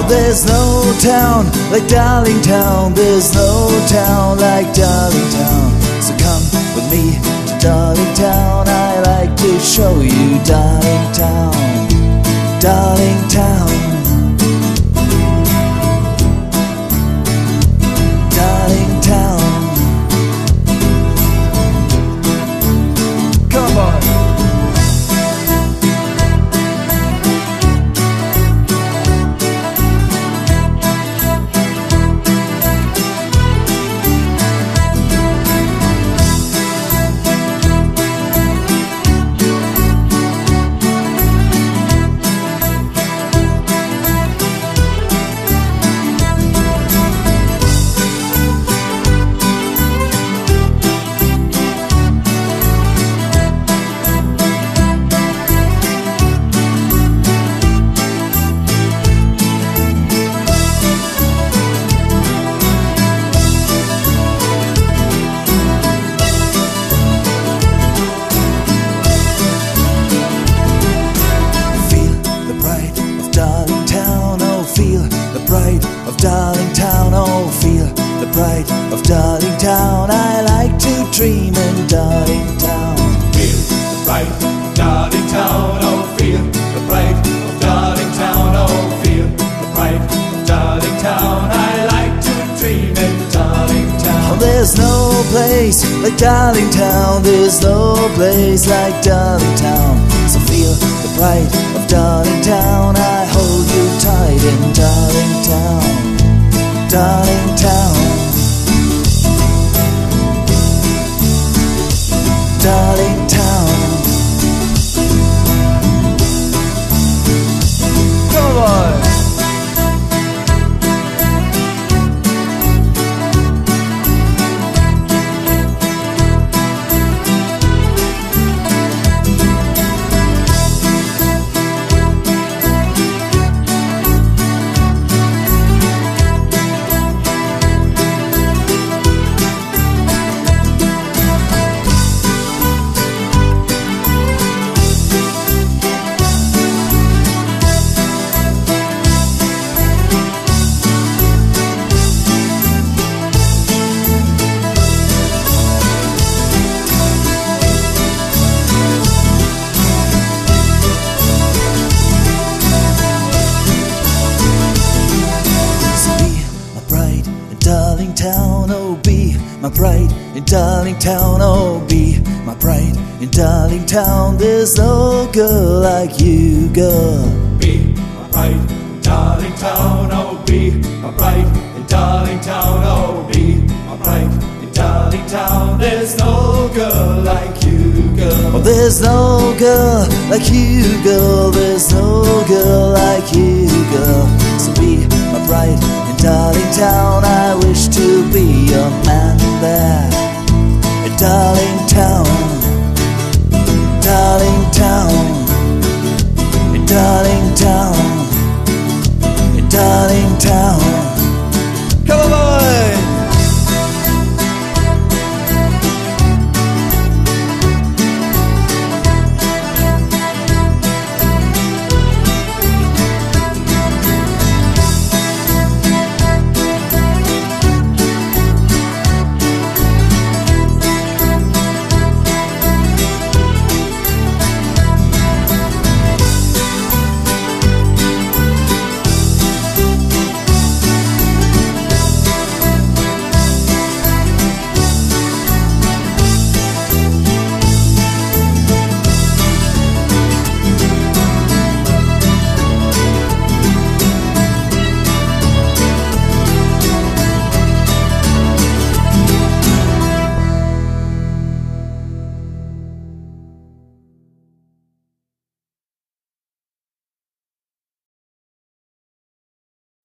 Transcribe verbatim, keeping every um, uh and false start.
There's no town like Darlingtown. There's no town like Darlingtown. So come with me to Darlingtown. I like to show you Darlingtown. Darlingtown. Darlingtown. Come on. Darlingtown, oh, feel the pride of Darlingtown. I like to dream in Darlingtown. Feel the pride of Darlingtown, oh, feel the pride of Darlingtown, oh, feel the pride of Darlingtown. I like to dream in Darlingtown. Oh, there's no place like Darlingtown. There's no place like Darlingtown. So feel the pride of Darlingtown. I hold you tight in Darlingtown. Darlingtown. Darlingtown. Come on. Darlingtown, oh, be my pride in Darlingtown, oh, be my pride in Darlingtown. There's no girl like you, girl. Be my pride in Darlingtown, oh, be my pride in Darlingtown, oh, be my pride in Darlingtown. There's no girl like you, girl. Oh, there's no girl like you, girl. There's no girl like you, girl. So be my pride in Darlingtown. I wish to be your man.